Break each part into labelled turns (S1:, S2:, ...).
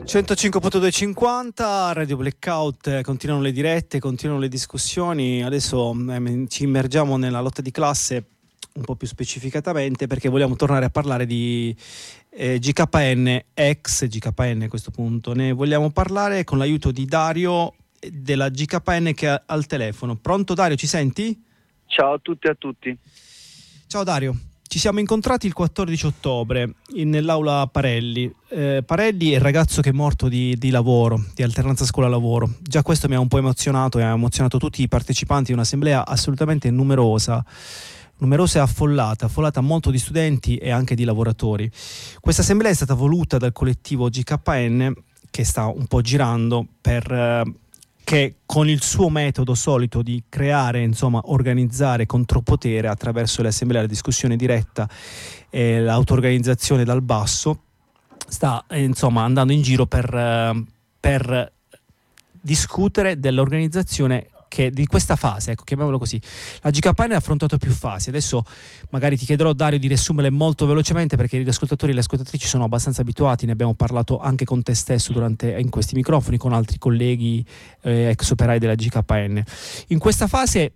S1: 105.250 Radio Blackout, continuano le dirette, continuano le discussioni. Adesso ci immergiamo nella lotta di classe un po' più specificatamente, perché vogliamo tornare a parlare di GKN, ex GKN a questo punto. Ne vogliamo parlare con l'aiuto di Dario della GKN che è al telefono. Pronto Dario, ci senti?
S2: Ciao a tutti e a tutti.
S1: Ciao Dario. Ci siamo incontrati il 14 ottobre nell'aula Parelli. Parelli è il ragazzo che è morto di lavoro, di alternanza scuola-lavoro. Già questo mi ha un po' emozionato e ha emozionato tutti i partecipanti di un'assemblea assolutamente numerosa e affollata molto di studenti e anche di lavoratori. Questa assemblea è stata voluta dal collettivo GKN, che sta un po' girando che con il suo metodo solito di creare, organizzare contropotere attraverso le assemblee, la discussione diretta e l'auto-organizzazione dal basso, sta andando in giro per discutere dell'organizzazione di questa fase, chiamiamolo così. La GKN ha affrontato più fasi. Adesso magari ti chiederò, Dario, di riassumerle molto velocemente, perché gli ascoltatori e le ascoltatrici sono abbastanza abituati. Ne abbiamo parlato anche con te stesso in questi microfoni, con altri colleghi ex operai della GKN. In questa fase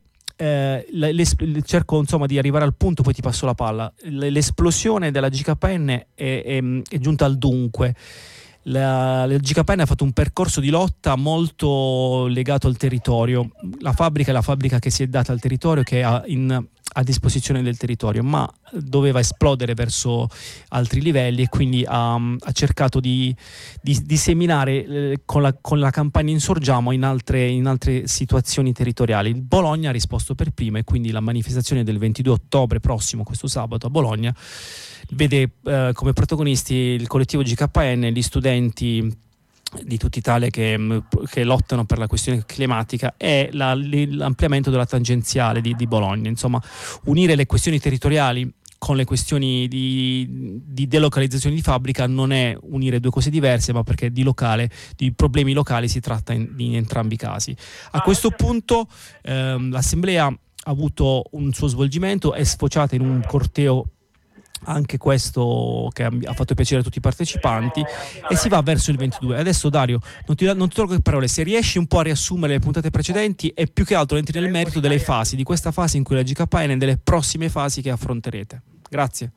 S1: cerco di arrivare al punto, poi ti passo la palla. L'esplosione della GKN è giunta al dunque. La GKN ha fatto un percorso di lotta molto legato al territorio. La fabbrica è la fabbrica che si è data al territorio, che ha a disposizione del territorio, ma doveva esplodere verso altri livelli, e quindi ha cercato di disseminare con la campagna Insorgiamo in altre situazioni territoriali. Il Bologna ha risposto per prima, e quindi la manifestazione del 22 ottobre prossimo, questo sabato, a Bologna, vede come protagonisti il collettivo GKN, gli studenti di tutta Italia che lottano per la questione climatica, e l'ampliamento della tangenziale di Bologna. Insomma, unire le questioni territoriali con le questioni di delocalizzazione di fabbrica non è unire due cose diverse, ma perché di problemi locali si tratta in entrambi i casi. A questo punto l'assemblea ha avuto un suo svolgimento, è sfociata in un corteo, anche questo che ha fatto piacere a tutti i partecipanti, e si va verso il 22. Adesso, Dario, non ti tolgo che parole, se riesci un po' a riassumere le puntate precedenti e più che altro entri nel merito delle fasi, di questa fase in cui la GKN e delle prossime fasi che affronterete. Grazie.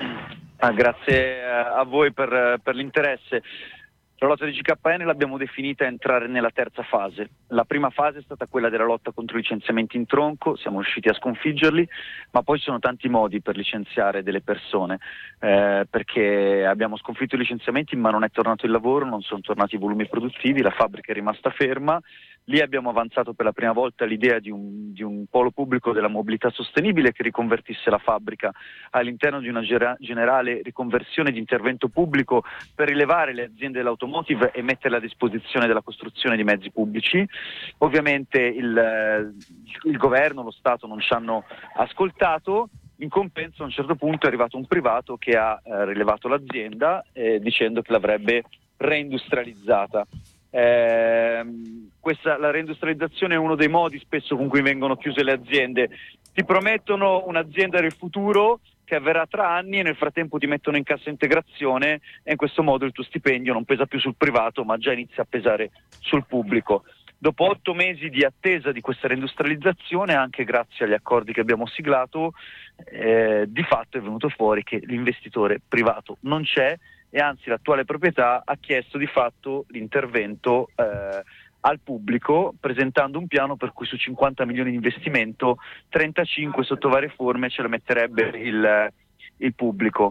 S2: Grazie a voi per l'interesse. La lotta di GKN l'abbiamo definita entrare nella terza fase. La prima fase è stata quella della lotta contro i licenziamenti in tronco, siamo riusciti a sconfiggerli, ma poi ci sono tanti modi per licenziare delle persone, perché abbiamo sconfitto i licenziamenti ma non è tornato il lavoro, non sono tornati i volumi produttivi, la fabbrica è rimasta ferma. Lì abbiamo avanzato per la prima volta l'idea di un polo pubblico della mobilità sostenibile che riconvertisse la fabbrica all'interno di una generale riconversione di intervento pubblico per rilevare le aziende dell'automotive e metterle a disposizione della costruzione di mezzi pubblici. Ovviamente il governo, lo Stato non ci hanno ascoltato. In compenso, a un certo punto è arrivato un privato che ha rilevato l'azienda dicendo che l'avrebbe reindustrializzata. La reindustrializzazione è uno dei modi spesso con cui vengono chiuse le aziende. Ti promettono un'azienda del futuro che avverrà tra anni, e nel frattempo ti mettono in cassa integrazione, e in questo modo il tuo stipendio non pesa più sul privato ma già inizia a pesare sul pubblico. Dopo 8 mesi di attesa di questa reindustrializzazione, anche grazie agli accordi che abbiamo siglato, di fatto è venuto fuori che l'investitore privato non c'è, e anzi l'attuale proprietà ha chiesto di fatto l'intervento al pubblico, presentando un piano per cui su 50 milioni di investimento 35 sotto varie forme ce le metterebbe il pubblico.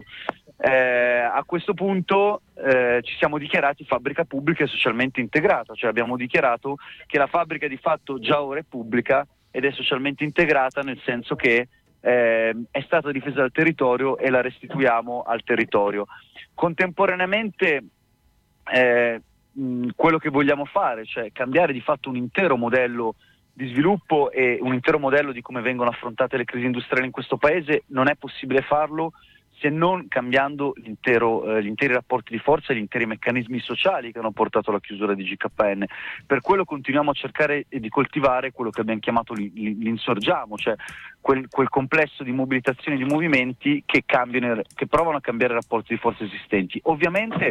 S2: A questo punto ci siamo dichiarati fabbrica pubblica e socialmente integrata, cioè abbiamo dichiarato che la fabbrica di fatto già ora è pubblica ed è socialmente integrata, nel senso che è stata difesa dal territorio e la restituiamo al territorio. Contemporaneamente quello che vogliamo fare, cioè cambiare di fatto un intero modello di sviluppo e un intero modello di come vengono affrontate le crisi industriali in questo paese, non è possibile farlo se non cambiando gli interi rapporti di forza e gli interi meccanismi sociali che hanno portato alla chiusura di GKN. Per quello continuiamo a cercare di coltivare quello che abbiamo chiamato l'insorgiamo, cioè quel complesso di mobilitazioni di movimenti che provano a cambiare i rapporti di forza esistenti. Ovviamente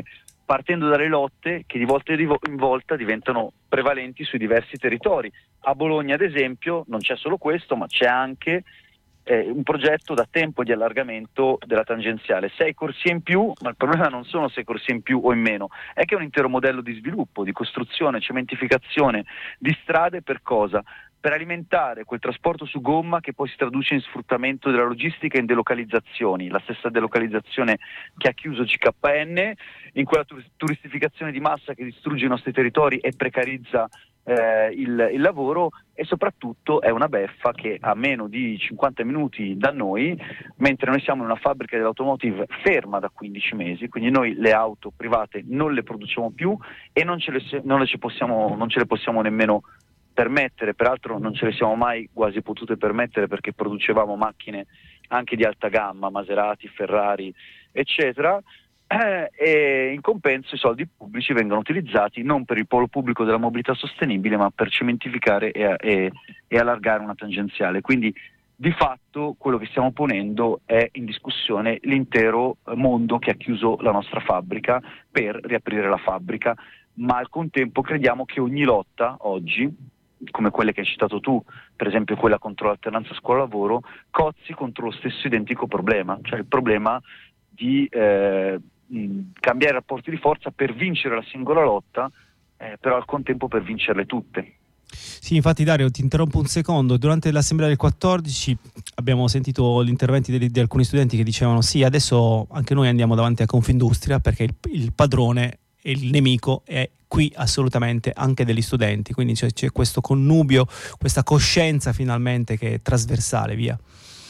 S2: partendo dalle lotte che di volta in volta diventano prevalenti sui diversi territori. A Bologna, ad esempio, non c'è solo questo, ma c'è anche un progetto da tempo di allargamento della tangenziale. 6 corsie in più, ma il problema non sono 6 corsie in più o in meno, è che è un intero modello di sviluppo, di costruzione, cementificazione di strade. Per cosa? Per alimentare quel trasporto su gomma che poi si traduce in sfruttamento della logistica e in delocalizzazioni, la stessa delocalizzazione che ha chiuso GKN, in quella turistificazione di massa che distrugge i nostri territori e precarizza il lavoro, e soprattutto è una beffa che a meno di 50 minuti da noi, mentre noi siamo in una fabbrica dell'automotive ferma da 15 mesi, quindi noi le auto private non le produciamo più e non ce le possiamo nemmeno permettere. Peraltro non ce le siamo mai quasi potute permettere, perché producevamo macchine anche di alta gamma, Maserati, Ferrari, eccetera, e in compenso i soldi pubblici vengono utilizzati non per il polo pubblico della mobilità sostenibile, ma per cementificare e allargare una tangenziale. Quindi di fatto quello che stiamo ponendo è in discussione l'intero mondo che ha chiuso la nostra fabbrica per riaprire la fabbrica, ma al contempo crediamo che ogni lotta oggi, come quelle che hai citato tu, per esempio quella contro l'alternanza scuola-lavoro, cozzi contro lo stesso identico problema, cioè il problema di cambiare i rapporti di forza per vincere la singola lotta, però al contempo per vincerle tutte.
S1: Sì, infatti Dario, ti interrompo un secondo. Durante l'assemblea del 14 abbiamo sentito gli interventi di alcuni studenti che dicevano sì, adesso anche noi andiamo davanti a Confindustria perché il padrone e il nemico è qui assolutamente anche degli studenti, quindi c'è questo connubio, questa coscienza finalmente che è trasversale, via.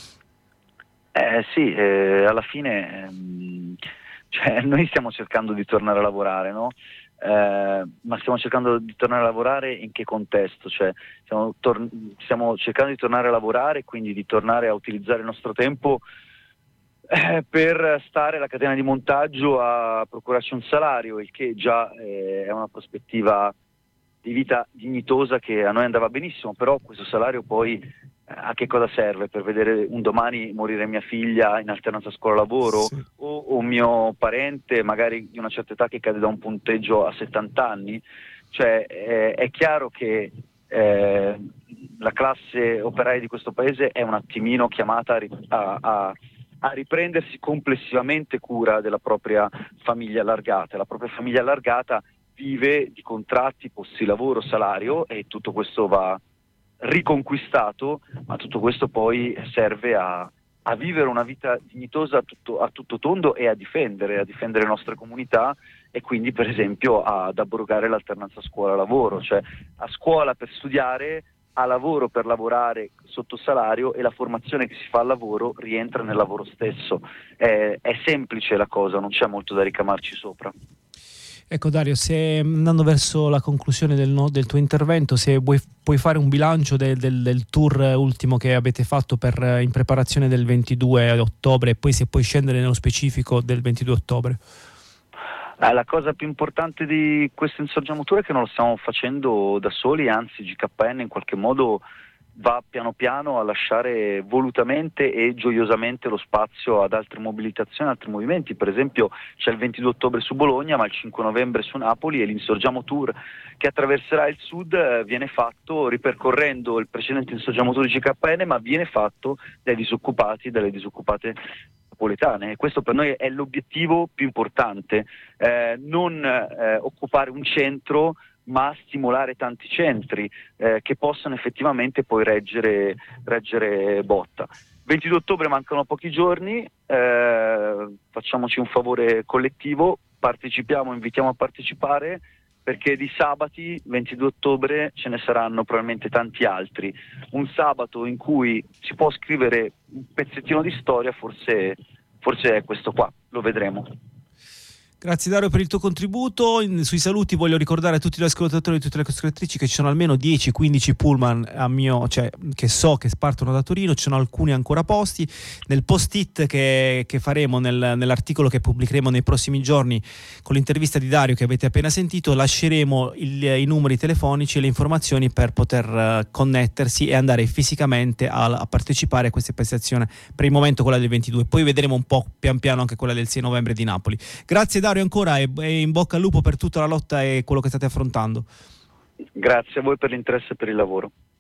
S2: Sì, alla fine noi stiamo cercando di tornare a lavorare, no? Ma stiamo cercando di tornare a lavorare in che contesto? Cioè, stiamo cercando di tornare a lavorare, quindi di tornare a utilizzare il nostro tempo per stare alla catena di montaggio a procurarci un salario, il che già è una prospettiva di vita dignitosa che a noi andava benissimo, però questo salario poi a che cosa serve? Per vedere un domani morire mia figlia in alternanza scuola-lavoro, sì, o un mio parente magari di una certa età che cade da un punteggio a 70 anni? Cioè è chiaro che la classe operaia di questo paese è un attimino chiamata a riprendersi complessivamente cura della propria famiglia allargata. La propria famiglia allargata vive di contratti, posti di lavoro, salario, e tutto questo va riconquistato, ma tutto questo poi serve a vivere una vita dignitosa a tutto tondo e a difendere le nostre comunità, e quindi per esempio ad abrogare l'alternanza scuola-lavoro, cioè a scuola per studiare, a lavoro per lavorare sotto salario, e la formazione che si fa al lavoro rientra nel lavoro stesso. È semplice la cosa, non c'è molto da ricamarci sopra.
S1: Ecco Dario, se andando verso la conclusione del tuo intervento, se puoi fare un bilancio del tour ultimo che avete fatto in preparazione del 22 ottobre, e poi se puoi scendere nello specifico del 22 ottobre.
S2: La cosa più importante di questo Insorgiamo Tour è che non lo stiamo facendo da soli, anzi GKN in qualche modo va piano piano a lasciare volutamente e gioiosamente lo spazio ad altre mobilitazioni, altri movimenti. Per esempio c'è il 22 ottobre su Bologna, ma il 5 novembre su Napoli, e l'Insorgiamo Tour che attraverserà il sud viene fatto ripercorrendo il precedente Insorgiamo Tour di GKN, ma viene fatto dai disoccupati e dalle disoccupate napoletane. Questo per noi è l'obiettivo più importante, non occupare un centro, ma stimolare tanti centri che possano effettivamente poi reggere botta. 22 ottobre mancano pochi giorni, facciamoci un favore collettivo, partecipiamo, invitiamo a partecipare, perché di sabati 22 ottobre ce ne saranno probabilmente tanti altri. Un sabato in cui si può scrivere un pezzettino di storia forse è questo qua, lo vedremo.
S1: Grazie Dario per il tuo contributo. Sui saluti voglio ricordare a tutti gli ascoltatori e tutte le ascoltatrici che ci sono almeno 10-15 pullman che so che partono da Torino. ci sono alcuni ancora posti. Nel post-it che faremo nell'articolo che pubblicheremo nei prossimi giorni con l'intervista di Dario che avete appena sentito, lasceremo i numeri telefonici e le informazioni per poter connettersi e andare fisicamente a partecipare a questa prestazione, per il momento quella del 22, poi vedremo un po' pian piano anche quella del 6 novembre di Napoli. Grazie Dario Dario ancora e in bocca al lupo per tutta la lotta e quello che state affrontando.
S2: Grazie a voi per l'interesse e per il lavoro.